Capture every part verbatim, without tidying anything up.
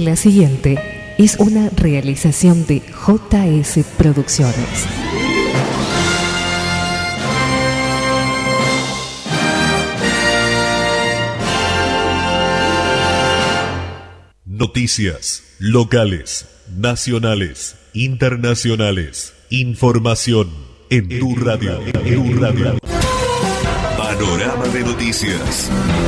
La siguiente es una realización de J S Producciones. Noticias locales, nacionales, internacionales. Información en tu radio. En tu radio. Panorama de noticias.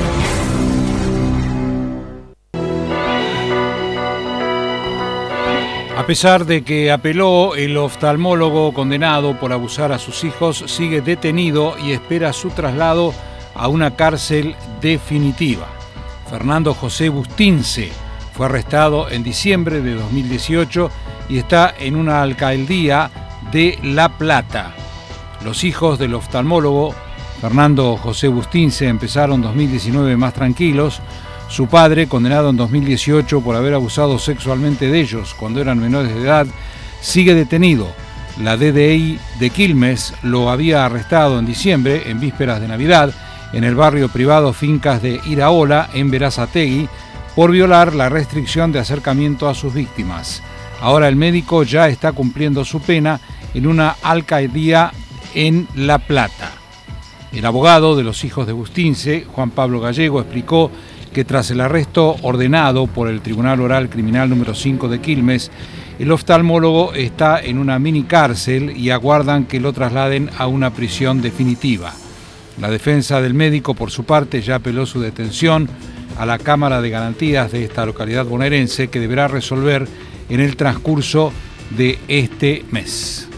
A pesar de que apeló, el oftalmólogo condenado por abusar a sus hijos sigue detenido y espera su traslado a una cárcel definitiva. Fernando José Bustince fue arrestado en diciembre de dos mil dieciocho y está en una alcaldía de La Plata. Los hijos del oftalmólogo Fernando José Bustince empezaron dos mil diecinueve más tranquilos. Su padre, condenado en dos mil dieciocho por haber abusado sexualmente de ellos cuando eran menores de edad, sigue detenido. La D D I de Quilmes lo había arrestado en diciembre, en vísperas de Navidad, en el barrio privado Fincas de Iraola, en Berazategui, por violar la restricción de acercamiento a sus víctimas. Ahora el médico ya está cumpliendo su pena en una alcaldía en La Plata. El abogado de los hijos de Bustince, Juan Pablo Gallego, explicó que tras el arresto ordenado por el Tribunal Oral Criminal número cinco de Quilmes, el oftalmólogo está en una mini cárcel y aguardan que lo trasladen a una prisión definitiva. La defensa del médico, por su parte, ya apeló su detención a la Cámara de Garantías de esta localidad bonaerense, que deberá resolver en el transcurso de este mes.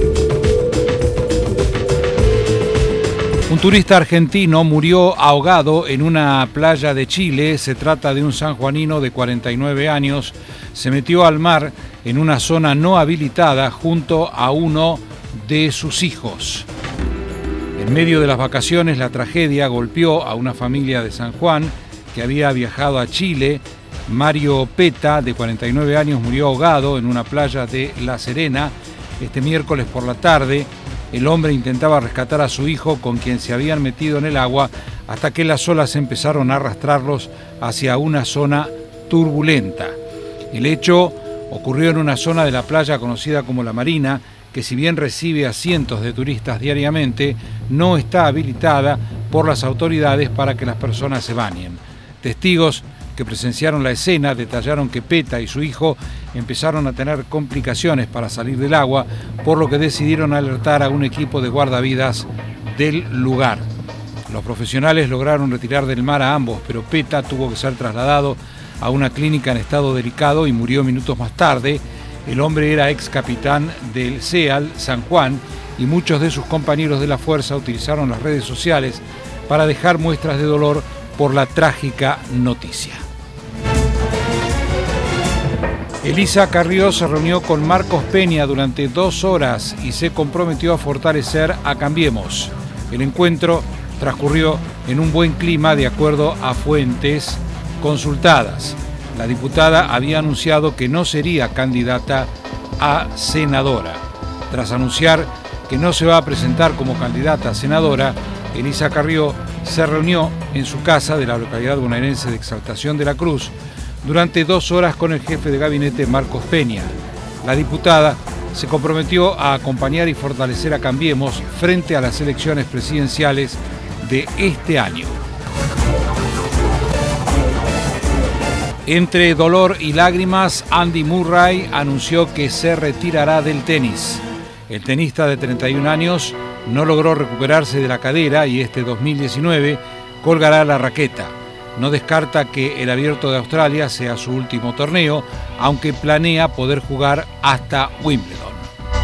Un turista argentino murió ahogado en una playa de Chile. Se trata de un sanjuanino de cuarenta y nueve años. Se metió al mar en una zona no habilitada junto a uno de sus hijos. En medio de las vacaciones, la tragedia golpeó a una familia de San Juan que había viajado a Chile. Mario Peta, de cuarenta y nueve años, murió ahogado en una playa de La Serena este miércoles por la tarde. El hombre intentaba rescatar a su hijo, con quien se habían metido en el agua, hasta que las olas empezaron a arrastrarlos hacia una zona turbulenta. El hecho ocurrió en una zona de la playa conocida como La Marina, que si bien recibe a cientos de turistas diariamente, no está habilitada por las autoridades para que las personas se bañen. Testigos que presenciaron la escena detallaron que Peta y su hijo empezaron a tener complicaciones para salir del agua, por lo que decidieron alertar a un equipo de guardavidas del lugar. Los profesionales lograron retirar del mar a ambos, pero Peta tuvo que ser trasladado a una clínica en estado delicado y murió minutos más tarde. El hombre era ex capitán del SEAL San Juan y muchos de sus compañeros de la fuerza utilizaron las redes sociales para dejar muestras de dolor por la trágica noticia. Elisa Carrió se reunió con Marcos Peña durante dos horas y se comprometió a fortalecer a Cambiemos. El encuentro transcurrió en un buen clima, de acuerdo a fuentes consultadas. La diputada había anunciado que no sería candidata a senadora. Tras anunciar que no se va a presentar como candidata a senadora, Elisa Carrió se reunió en su casa de la localidad bonaerense de Exaltación de la Cruz durante dos horas con el jefe de gabinete Marcos Peña. La diputada se comprometió a acompañar y fortalecer a Cambiemos frente a las elecciones presidenciales de este año. Entre dolor y lágrimas, Andy Murray anunció que se retirará del tenis. El tenista de treinta y un años no logró recuperarse de la cadera y este dos mil diecinueve colgará la raqueta. No descarta que el Abierto de Australia sea su último torneo, aunque planea poder jugar hasta Wimbledon.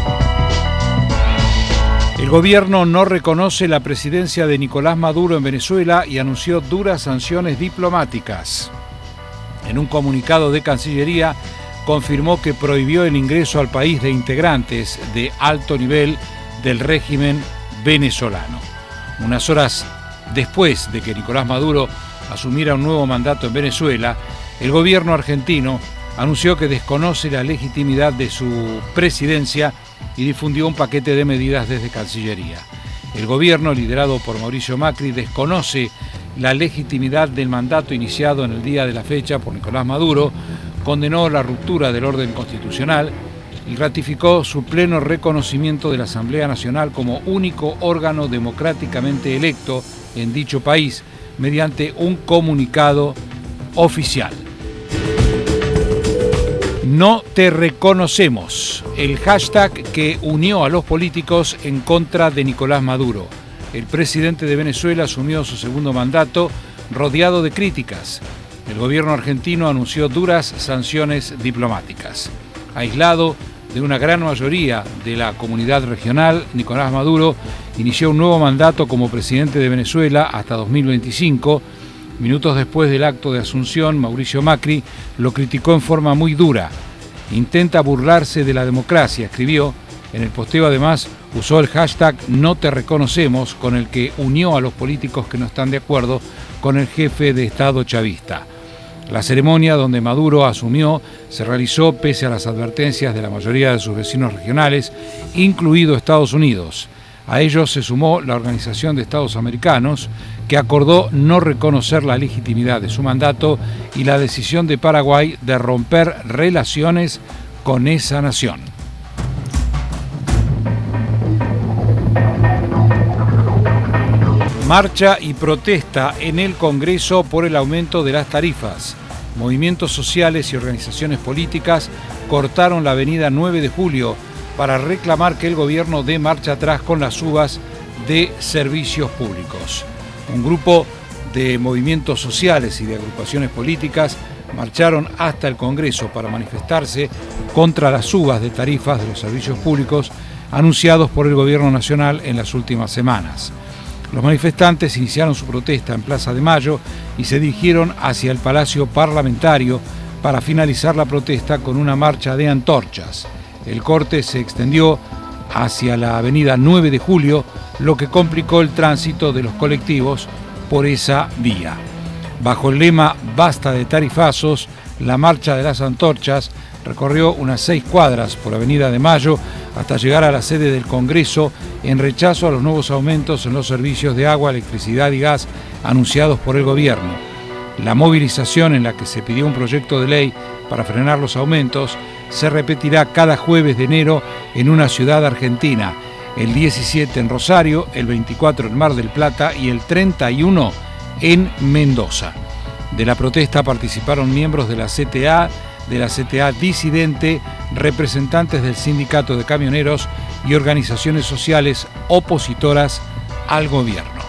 El gobierno no reconoce la presidencia de Nicolás Maduro en Venezuela y anunció duras sanciones diplomáticas. En un comunicado de Cancillería, confirmó que prohibió el ingreso al país de integrantes de alto nivel del régimen venezolano. Unas horas después de que Nicolás Maduro asumiera un nuevo mandato en Venezuela, el gobierno argentino anunció que desconoce la legitimidad de su presidencia y difundió un paquete de medidas desde Cancillería. El gobierno, liderado por Mauricio Macri, desconoce la legitimidad del mandato iniciado en el día de la fecha por Nicolás Maduro, condenó la ruptura del orden constitucional y ratificó su pleno reconocimiento de la Asamblea Nacional como único órgano democráticamente electo en dicho país mediante un comunicado oficial. No te reconocemos, el hashtag que unió a los políticos en contra de Nicolás Maduro. El presidente de Venezuela asumió su segundo mandato rodeado de críticas. El gobierno argentino anunció duras sanciones diplomáticas. Aislado de una gran mayoría de la comunidad regional, Nicolás Maduro inició un nuevo mandato como presidente de Venezuela hasta dos mil veinticinco. Minutos después del acto de asunción, Mauricio Macri lo criticó en forma muy dura. Intenta burlarse de la democracia, escribió. En el posteo además usó el hashtag No te reconocemos, con el que unió a los políticos que no están de acuerdo con el jefe de Estado chavista. La ceremonia donde Maduro asumió se realizó pese a las advertencias de la mayoría de sus vecinos regionales, incluido Estados Unidos. A ellos se sumó la Organización de Estados Americanos, que acordó no reconocer la legitimidad de su mandato y la decisión de Paraguay de romper relaciones con esa nación. Marcha y protesta en el Congreso por el aumento de las tarifas. Movimientos sociales y organizaciones políticas cortaron la avenida nueve de julio para reclamar que el gobierno dé marcha atrás con las subas de servicios públicos. Un grupo de movimientos sociales y de agrupaciones políticas marcharon hasta el Congreso para manifestarse contra las subas de tarifas de los servicios públicos anunciados por el gobierno nacional en las últimas semanas. Los manifestantes iniciaron su protesta en Plaza de Mayo y se dirigieron hacia el Palacio Parlamentario para finalizar la protesta con una marcha de antorchas. El corte se extendió hacia la avenida nueve de julio, lo que complicó el tránsito de los colectivos por esa vía. Bajo el lema Basta de tarifazos, la marcha de las antorchas recorrió unas seis cuadras por Avenida de Mayo hasta llegar a la sede del Congreso en rechazo a los nuevos aumentos en los servicios de agua, electricidad y gas anunciados por el gobierno. La movilización, en la que se pidió un proyecto de ley para frenar los aumentos, se repetirá cada jueves de enero en una ciudad argentina, el diecisiete en Rosario, el veinticuatro en Mar del Plata y el treinta y uno en Mendoza. De la protesta participaron miembros de la C T A, de la C T A disidente, representantes del sindicato de camioneros y organizaciones sociales opositoras al gobierno.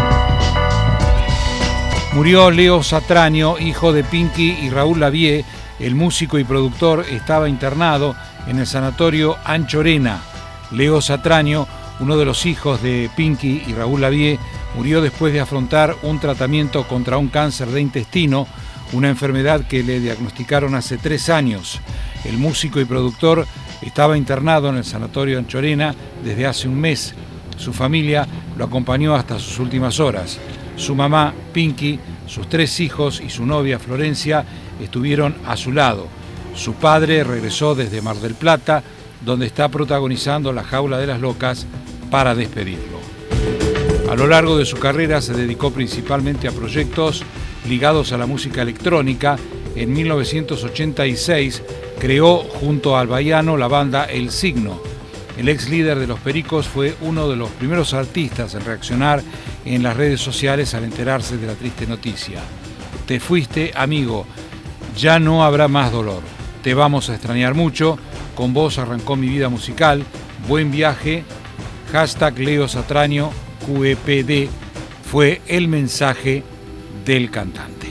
Murió Leo Satraño, hijo de Pinky y Raúl Lavie. El músico y productor estaba internado en el sanatorio Anchorena. Leo Satraño, uno de los hijos de Pinky y Raúl Lavie, murió después de afrontar un tratamiento contra un cáncer de intestino, una enfermedad que le diagnosticaron hace tres años. El músico y productor estaba internado en el sanatorio Anchorena desde hace un mes. Su familia lo acompañó hasta sus últimas horas. Su mamá, Pinky, sus tres hijos y su novia, Florencia, estuvieron a su lado. Su padre regresó desde Mar del Plata, donde está protagonizando La Jaula de las Locas, para despedirlo. A lo largo de su carrera se dedicó principalmente a proyectos ligados a la música electrónica. En mil novecientos ochenta y seis creó junto al baiano la banda El Signo. El ex líder de Los Pericos fue uno de los primeros artistas en reaccionar en las redes sociales al enterarse de la triste noticia. Te fuiste, amigo, ya no habrá más dolor. Te vamos a extrañar mucho. Con vos arrancó mi vida musical. Buen viaje. Hashtag Leo Satraño Q E P D fue el mensaje del cantante.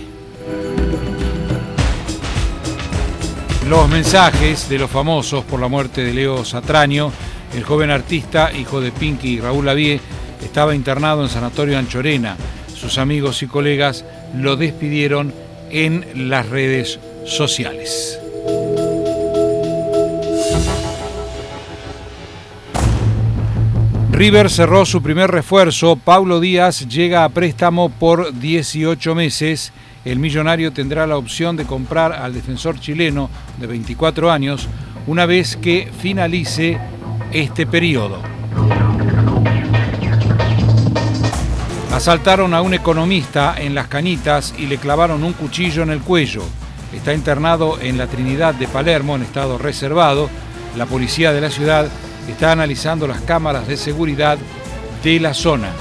Los mensajes de los famosos por la muerte de Leo Satraño. El joven artista, hijo de Pinky y Raúl Lavie, estaba internado en Sanatorio Anchorena. Sus amigos y colegas lo despidieron en las redes sociales. River cerró su primer refuerzo. Paulo Díaz llega a préstamo por dieciocho meses. El millonario tendrá la opción de comprar al defensor chileno de veinticuatro años una vez que finalice este periodo. Asaltaron a un economista en Las Cañitas y le clavaron un cuchillo en el cuello. está internado en la Trinidad de Palermo en estado reservado. La policía de la ciudad está analizando las cámaras de seguridad de la zona.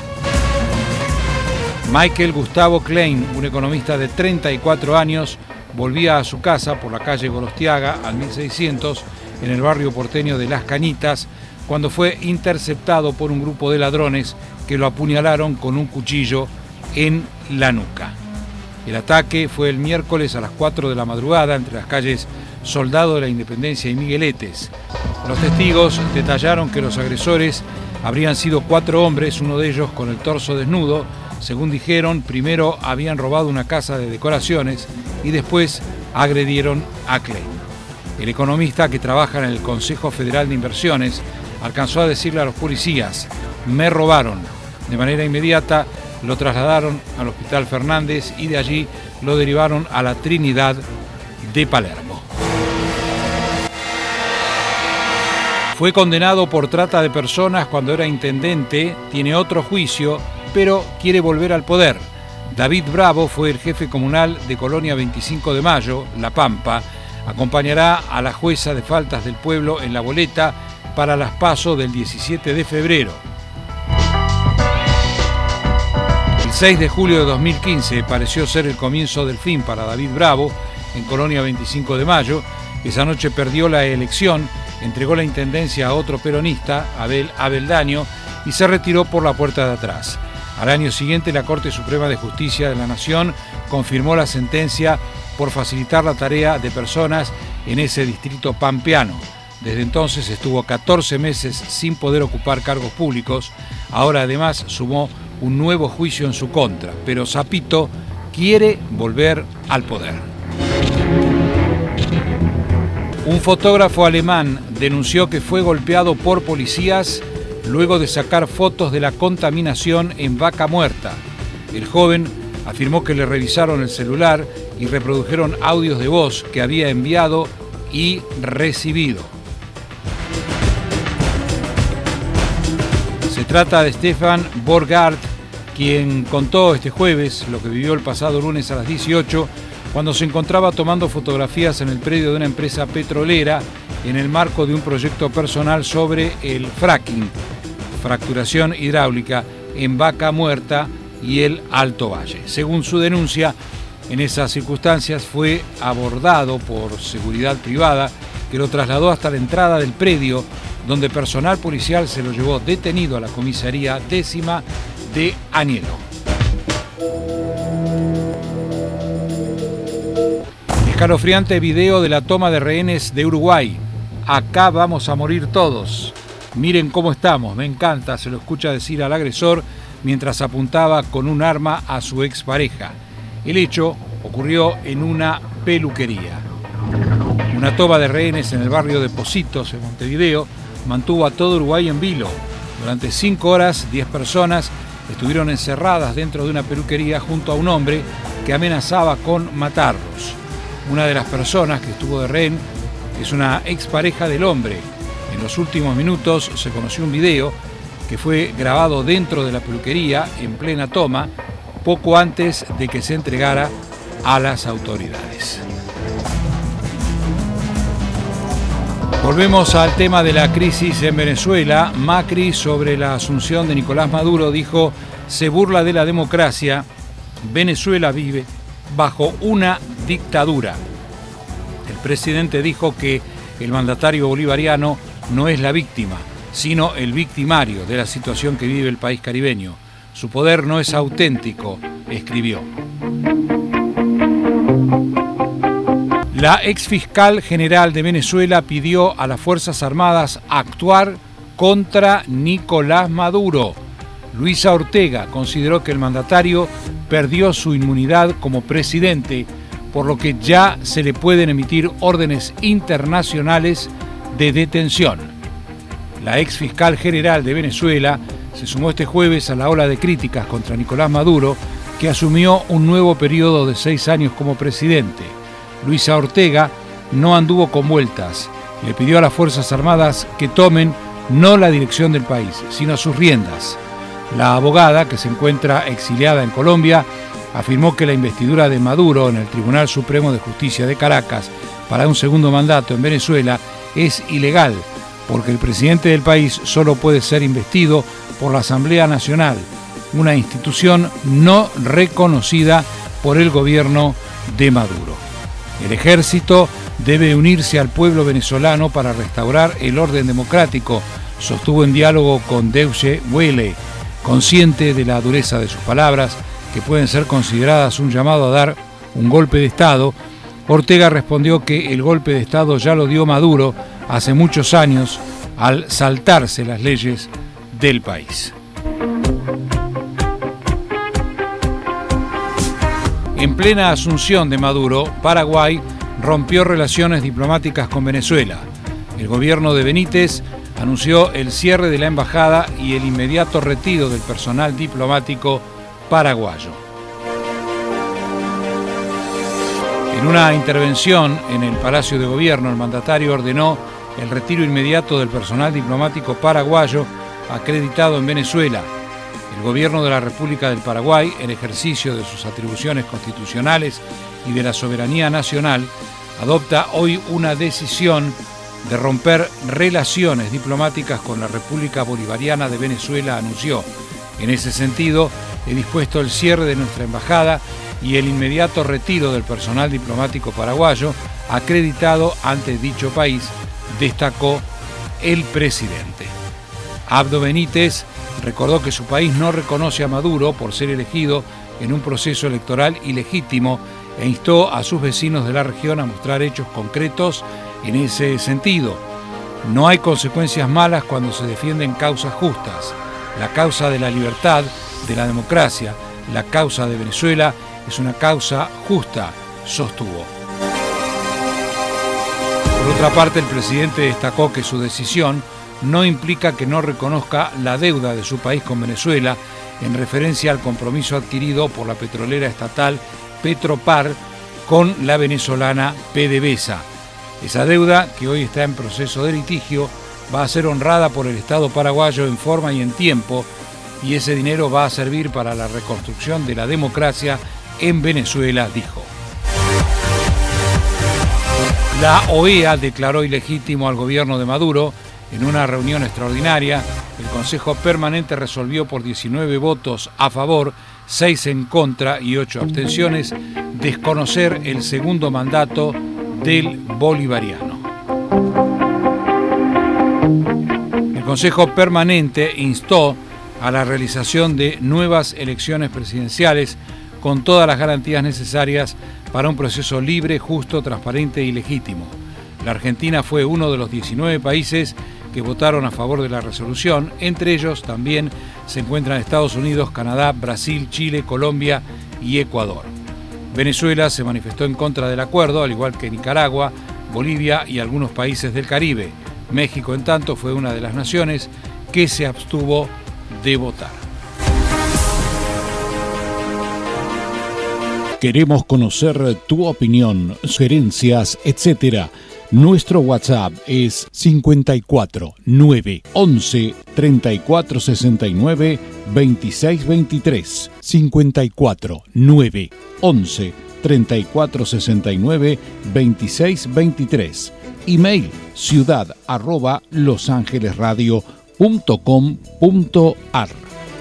Michael Gustavo Klein, un economista de treinta y cuatro años, volvía a su casa por la calle Gorostiaga al mil seiscientos en el barrio porteño de Las Cañitas cuando fue interceptado por un grupo de ladrones que lo apuñalaron con un cuchillo en la nuca. El ataque fue el miércoles a las cuatro de la madrugada entre las calles Soldado de la Independencia y Migueletes. Los testigos detallaron que los agresores habrían sido cuatro hombres, uno de ellos con el torso desnudo. Según dijeron, primero habían robado una casa de decoraciones y después agredieron a Klein. El economista, que trabaja en el Consejo Federal de Inversiones, alcanzó a decirle a los policías: me robaron. De manera inmediata lo trasladaron al Hospital Fernández y de allí lo derivaron a la Trinidad de Palermo. Fue condenado por trata de personas cuando era intendente, tiene otro juicio, pero quiere volver al poder. David Bravo fue el jefe comunal de Colonia veinticinco de Mayo, La Pampa. Acompañará a la jueza de faltas del pueblo en la boleta para las PASO del diecisiete de febrero. El seis de julio de dos mil quince pareció ser el comienzo del fin para David Bravo en Colonia veinticinco de Mayo. Esa noche perdió la elección, entregó la intendencia a otro peronista, Abel Abeldaño, y se retiró por la puerta de atrás. Al año siguiente, la Corte Suprema de Justicia de la Nación confirmó la sentencia por facilitar la tarea de personas en ese distrito pampeano. Desde entonces estuvo catorce meses sin poder ocupar cargos públicos. Ahora además sumó un nuevo juicio en su contra, pero Zapito quiere volver al poder. Un fotógrafo alemán denunció que fue golpeado por policías luego de sacar fotos de la contaminación en Vaca Muerta. El joven afirmó que le revisaron el celular y reprodujeron audios de voz que había enviado y recibido. Se trata de Stefan Borgart, quien contó este jueves lo que vivió el pasado lunes a las dieciocho, cuando se encontraba tomando fotografías en el predio de una empresa petrolera en el marco de un proyecto personal sobre el fracking, fracturación hidráulica en Vaca Muerta y el Alto Valle. Según su denuncia, en esas circunstancias fue abordado por seguridad privada, que lo trasladó hasta la entrada del predio, donde personal policial se lo llevó detenido a la comisaría décima de Anielo. Escalofriante video de la toma de rehenes de Uruguay. Acá vamos a morir todos. Miren cómo estamos, me encanta, se lo escucha decir al agresor mientras apuntaba con un arma a su expareja. El hecho ocurrió en una peluquería. Una toma de rehenes en el barrio de Pocitos, en Montevideo, mantuvo a todo Uruguay en vilo. Durante cinco horas, diez personas estuvieron encerradas dentro de una peluquería junto a un hombre que amenazaba con matarlos. Una de las personas que estuvo de rehén es una expareja del hombre. En los últimos minutos se conoció un video que fue grabado dentro de la peluquería en plena toma, poco antes de que se entregara a las autoridades. Volvemos al tema de la crisis en Venezuela. Macri, sobre la asunción de Nicolás Maduro, dijo: se burla de la democracia. Venezuela vive bajo una dictadura. El presidente dijo que el mandatario bolivariano no es la víctima, sino el victimario de la situación que vive el país caribeño. Su poder no es auténtico, escribió. La exfiscal general de Venezuela pidió a las Fuerzas Armadas actuar contra Nicolás Maduro. Luisa Ortega consideró que el mandatario perdió su inmunidad como presidente, por lo que ya se le pueden emitir órdenes internacionales de detención. La exfiscal general de Venezuela se sumó este jueves a la ola de críticas contra Nicolás Maduro, que asumió un nuevo periodo de seis años como presidente. Luisa Ortega no anduvo con vueltas. Le pidió a las Fuerzas Armadas que tomen no la dirección del país, sino sus riendas. La abogada, que se encuentra exiliada en Colombia, afirmó que la investidura de Maduro en el Tribunal Supremo de Justicia de Caracas para un segundo mandato en Venezuela es ilegal, porque el presidente del país solo puede ser investido por la Asamblea Nacional, una institución no reconocida por el gobierno de Maduro. El ejército debe unirse al pueblo venezolano para restaurar el orden democrático, sostuvo en diálogo con Deutsche Welle. Consciente de la dureza de sus palabras, que pueden ser consideradas un llamado a dar un golpe de Estado, Ortega respondió que el golpe de Estado ya lo dio Maduro hace muchos años al saltarse las leyes del país. En plena asunción de Maduro, Paraguay rompió relaciones diplomáticas con Venezuela. El gobierno de Benítez anunció el cierre de la embajada y el inmediato retiro del personal diplomático paraguayo. En una intervención en el Palacio de Gobierno, el mandatario ordenó el retiro inmediato del personal diplomático paraguayo acreditado en Venezuela. El gobierno de la República del Paraguay, en ejercicio de sus atribuciones constitucionales y de la soberanía nacional, adopta hoy una decisión de romper relaciones diplomáticas con la República Bolivariana de Venezuela, anunció. En ese sentido, he dispuesto el cierre de nuestra embajada y el inmediato retiro del personal diplomático paraguayo acreditado ante dicho país, destacó el presidente. Abdo Benítez recordó que su país no reconoce a Maduro por ser elegido en un proceso electoral ilegítimo e instó a sus vecinos de la región a mostrar hechos concretos en ese sentido. No hay consecuencias malas cuando se defienden causas justas. La causa de la libertad, de la democracia, la causa de Venezuela es una causa justa, sostuvo. Por otra parte, el presidente destacó que su decisión no implica que no reconozca la deuda de su país con Venezuela en referencia al compromiso adquirido por la petrolera estatal Petropar con la venezolana PDVSA. Esa deuda, que hoy está en proceso de litigio, va a ser honrada por el Estado paraguayo en forma y en tiempo, y ese dinero va a servir para la reconstrucción de la democracia en Venezuela, dijo. La O E A declaró ilegítimo al gobierno de Maduro. En una reunión extraordinaria, el Consejo Permanente resolvió por diecinueve votos a favor, seis en contra y ocho abstenciones, desconocer el segundo mandato del bolivariano. El Consejo Permanente instó a la realización de nuevas elecciones presidenciales con todas las garantías necesarias para un proceso libre, justo, transparente y legítimo. La Argentina fue uno de los diecinueve países que votaron a favor de la resolución. Entre ellos también se encuentran Estados Unidos, Canadá, Brasil, Chile, Colombia y Ecuador. Venezuela se manifestó en contra del acuerdo, al igual que Nicaragua, Bolivia y algunos países del Caribe. México, en tanto, fue una de las naciones que se abstuvo de votar. Queremos conocer tu opinión, sugerencias, etcétera. Nuestro WhatsApp es cincuenta y cuatro, nueve, once, treinta y cuatro sesenta y nueve, veintiséis veintitrés. cincuenta y cuatro, nueve, once, treinta y cuatro sesenta y nueve, veintiséis veintitrés. Email ciudad arroba losangelesradio punto com punto ar.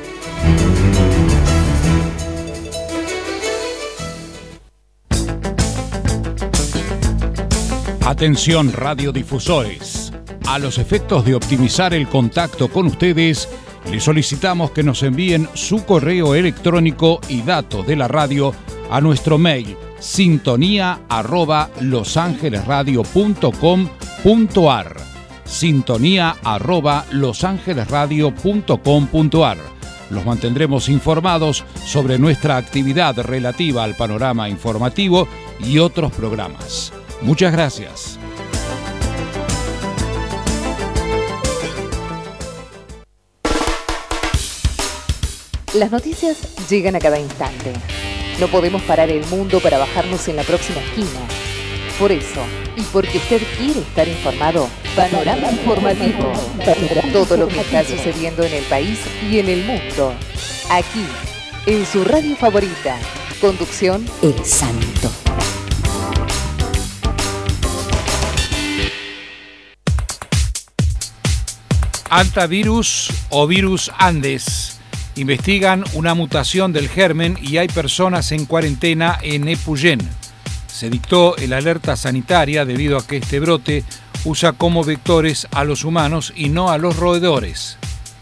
Atención radiodifusores. A los efectos de optimizar el contacto con ustedes, les solicitamos que nos envíen su correo electrónico y datos de la radio a nuestro mail sintonía arroba losangelesradio punto com punto ar. Sintonía arroba losangelesradio punto com punto ar. Los mantendremos informados sobre nuestra actividad relativa al panorama informativo y otros programas. Muchas gracias. Las noticias llegan a cada instante. No podemos parar el mundo para bajarnos en la próxima esquina. Por eso, y porque usted quiere estar informado, Panorama Informativo. Todo lo que está sucediendo en el país y en el mundo. Aquí, en su radio favorita, Conducción, El Santo. Antivirus o virus Andes. Investigan una mutación del germen y hay personas en cuarentena en Epuyén. Se dictó el alerta sanitaria debido a que este brote usa como vectores a los humanos y no a los roedores.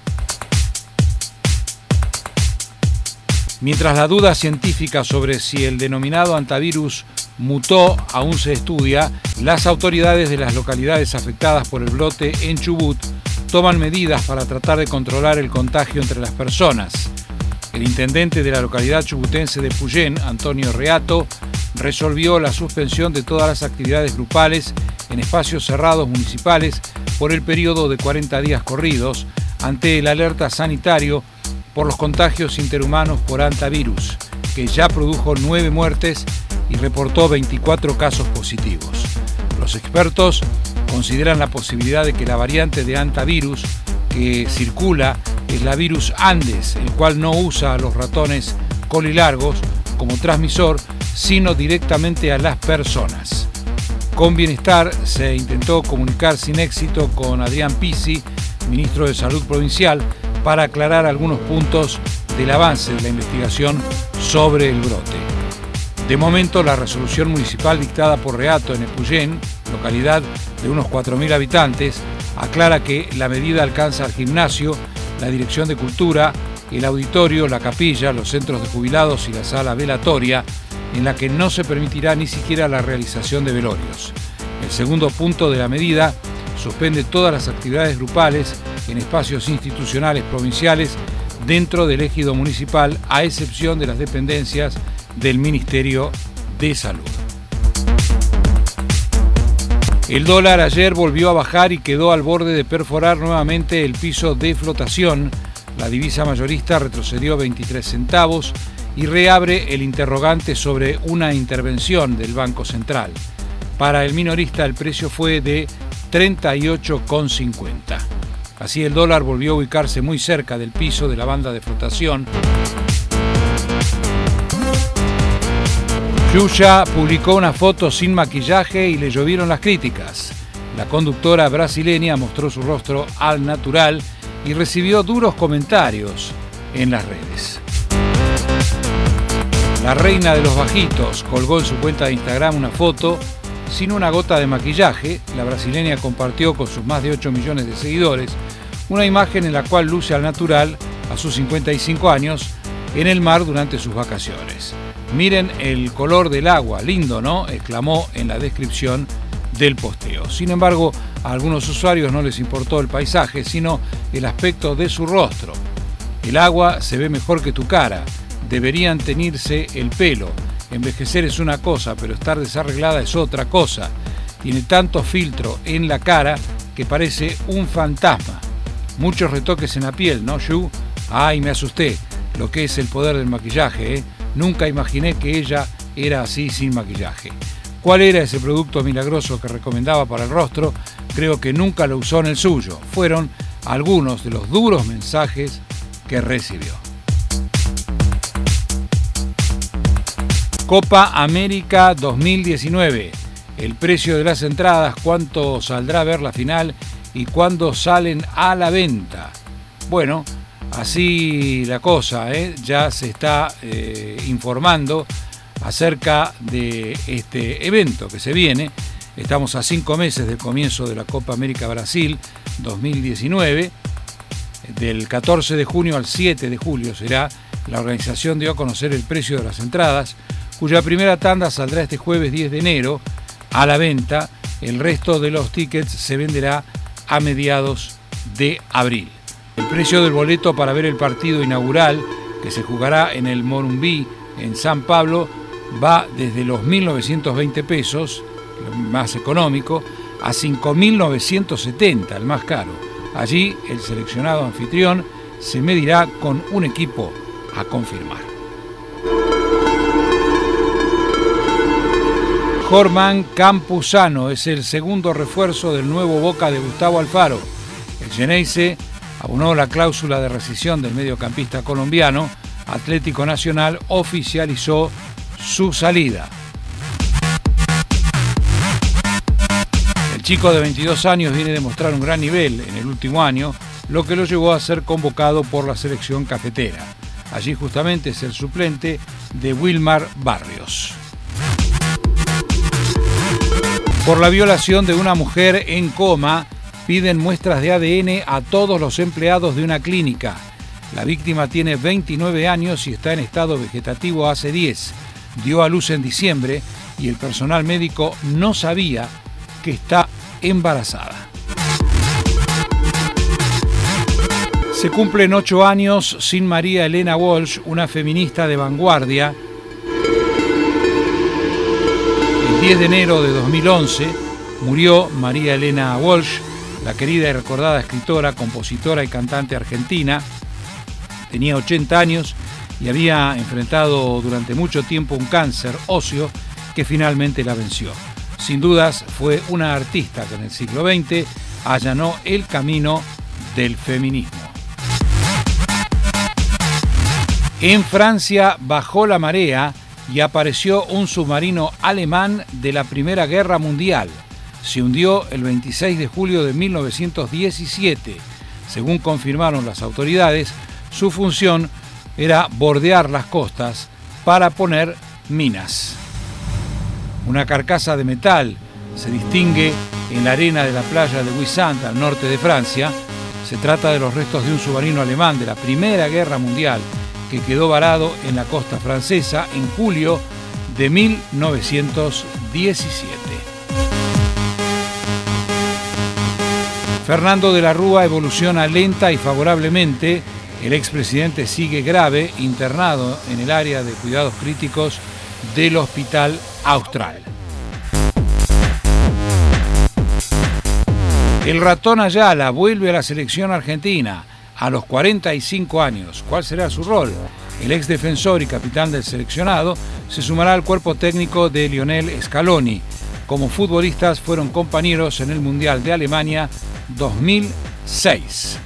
Mientras la duda científica sobre si el denominado antivirus mutó aún se estudia, las autoridades de las localidades afectadas por el brote en Chubut toman medidas para tratar de controlar el contagio entre las personas. El intendente de la localidad chubutense de Epuyén, Antonio Reato, resolvió la suspensión de todas las actividades grupales en espacios cerrados municipales por el periodo de cuarenta días corridos ante el alerta sanitario por los contagios interhumanos por antivirus, que ya produjo nueve muertes y reportó veinticuatro casos positivos. Los expertos consideran la posibilidad de que la variante de antivirus que circula es la virus Andes, el cual no usa a los ratones colilargos como transmisor, sino directamente a las personas. Con Bienestar se intentó comunicar sin éxito con Adrián Pizzi, ministro de Salud Provincial, para aclarar algunos puntos del avance de la investigación sobre el brote. De momento, la resolución municipal dictada por Reato en Epuyén, localidad de unos cuatro mil habitantes, aclara que la medida alcanza al gimnasio, la Dirección de Cultura, el auditorio, la capilla, los centros de jubilados y la sala velatoria, en la que no se permitirá ni siquiera la realización de velorios. El segundo punto de la medida suspende todas las actividades grupales en espacios institucionales provinciales dentro del ejido municipal, a excepción de las dependencias del Ministerio de Salud. El dólar ayer volvió a bajar y quedó al borde de perforar nuevamente el piso de flotación. La divisa mayorista retrocedió veintitrés centavos y reabre el interrogante sobre una intervención del Banco Central. Para el minorista el precio fue de treinta y ocho con cincuenta. Así el dólar volvió a ubicarse muy cerca del piso de la banda de flotación. Xuxa publicó una foto sin maquillaje y le llovieron las críticas. La conductora brasileña mostró su rostro al natural y recibió duros comentarios en las redes. La reina de los bajitos colgó en su cuenta de Instagram una foto sin una gota de maquillaje. La brasileña compartió con sus más de ocho millones de seguidores una imagen en la cual luce al natural a sus cincuenta y cinco años en el mar durante sus vacaciones. Miren el color del agua, lindo, ¿no?, exclamó en la descripción del posteo. Sin embargo, a algunos usuarios no les importó el paisaje, sino el aspecto de su rostro. El agua se ve mejor que tu cara. Deberían teñirse el pelo. Envejecer es una cosa, pero estar desarreglada es otra cosa. Tiene tanto filtro en la cara que parece un fantasma. Muchos retoques en la piel, ¿no, Yu? Ay, me asusté. Lo que es el poder del maquillaje, ¿eh? Nunca imaginé que ella era así sin maquillaje. ¿Cuál era ese producto milagroso que recomendaba para el rostro? Creo que nunca lo usó en el suyo. Fueron algunos de los duros mensajes que recibió. Copa América dos mil diecinueve. El precio de las entradas, cuánto saldrá a ver la final y cuándo salen a la venta. Bueno, así la cosa, ¿eh? Ya se está eh, informando acerca de este evento que se viene. Estamos a cinco meses del comienzo de la Copa América Brasil dos mil diecinueve. Del catorce de junio al siete de julio será. La organización dio a conocer el precio de las entradas, cuya primera tanda saldrá este jueves diez de enero a la venta. El resto de los tickets se venderá a mediados de abril. El precio del boleto para ver el partido inaugural, que se jugará en el Morumbi, en San Pablo, va desde los mil novecientos veinte pesos, el más económico, a cinco mil novecientos setenta, el más caro. Allí, el seleccionado anfitrión se medirá con un equipo a confirmar. Jorman Campuzano es el segundo refuerzo del nuevo Boca de Gustavo Alfaro. El Xeneize abonó la cláusula de rescisión del mediocampista colombiano Atlético Nacional oficializó su salida. El chico de veintidós años viene de mostrar un gran nivel en el último año, lo que lo llevó a ser convocado por la selección cafetera. Allí justamente es el suplente de Wilmar Barrios. Por la violación de una mujer en coma, piden muestras de A D N a todos los empleados de una clínica. La víctima tiene veintinueve años y está en estado vegetativo hace diez. Dio a luz en diciembre y el personal médico no sabía que está embarazada. Se cumplen ocho años sin María Elena Walsh, una feminista de vanguardia. El diez de enero de dos mil once murió María Elena Walsh, la querida y recordada escritora, compositora y cantante argentina. Tenía ochenta años y había enfrentado durante mucho tiempo un cáncer óseo que finalmente la venció. Sin dudas fue una artista que en el siglo veinte allanó el camino del feminismo. En Francia bajó la marea y apareció un submarino alemán de la Primera Guerra Mundial. Se hundió el veintiséis de julio de mil novecientos diecisiete. Según confirmaron las autoridades, su función era bordear las costas para poner minas. Una carcasa de metal se distingue en la arena de la playa de Ouessant, al norte de Francia. Se trata de los restos de un submarino alemán de la Primera Guerra Mundial que quedó varado en la costa francesa en julio de mil novecientos diecisiete. Fernando de la Rúa evoluciona lenta y favorablemente. El expresidente sigue grave, internado en el área de cuidados críticos del Hospital Austral. El ratón Ayala vuelve a la selección argentina a los cuarenta y cinco años. ¿Cuál será su rol? El exdefensor y capitán del seleccionado se sumará al cuerpo técnico de Lionel Scaloni. Como futbolistas fueron compañeros en el Mundial de Alemania dos mil seis.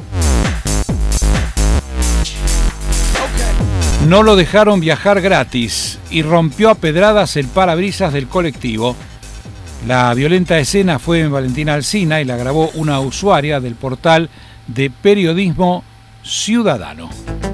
No lo dejaron viajar gratis y rompió a pedradas el parabrisas del colectivo. La violenta escena fue en Valentina Alsina y la grabó una usuaria del portal de periodismo ciudadano.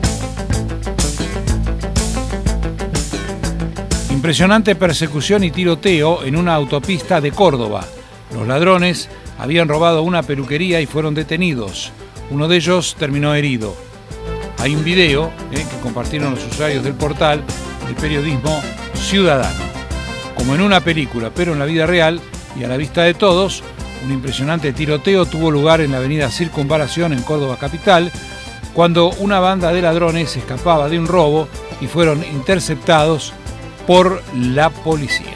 Impresionante persecución y tiroteo en una autopista de Córdoba. Los ladrones habían robado una peluquería y fueron detenidos. Uno de ellos terminó herido. Hay un video eh, que compartieron los usuarios del portal de periodismo ciudadano. Como en una película, pero en la vida real y a la vista de todos, un impresionante tiroteo tuvo lugar en la avenida Circunvalación en Córdoba capital, cuando una banda de ladrones escapaba de un robo y fueron interceptados por la policía.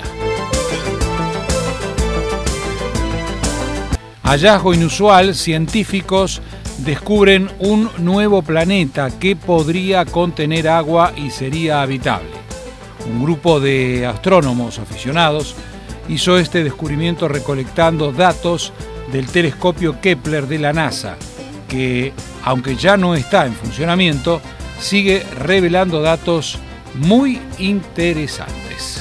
Hallazgo inusual, científicos descubren un nuevo planeta que podría contener agua y sería habitable. Un grupo de astrónomos aficionados hizo este descubrimiento recolectando datos del telescopio Kepler de la NASA, que, aunque ya no está en funcionamiento, sigue revelando datos muy interesantes.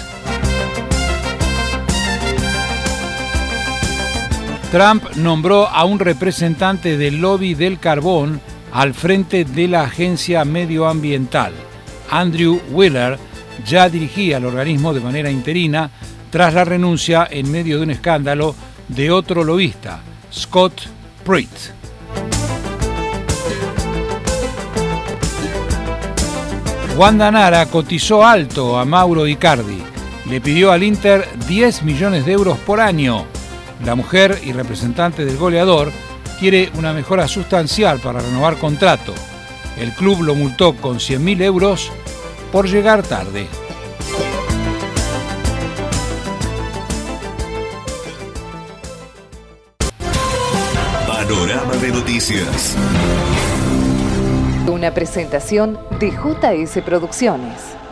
Trump nombró a un representante del lobby del carbón al frente de la agencia medioambiental. Andrew Wheeler ya dirigía el organismo de manera interina tras la renuncia en medio de un escándalo de otro lobista, Scott Pruitt. Wanda Nara cotizó alto a Mauro Icardi. Le pidió al Inter diez millones de euros por año. La mujer y representante del goleador quiere una mejora sustancial para renovar contrato. El club lo multó con cien mil euros por llegar tarde. Panorama de Noticias. Una presentación de J S Producciones.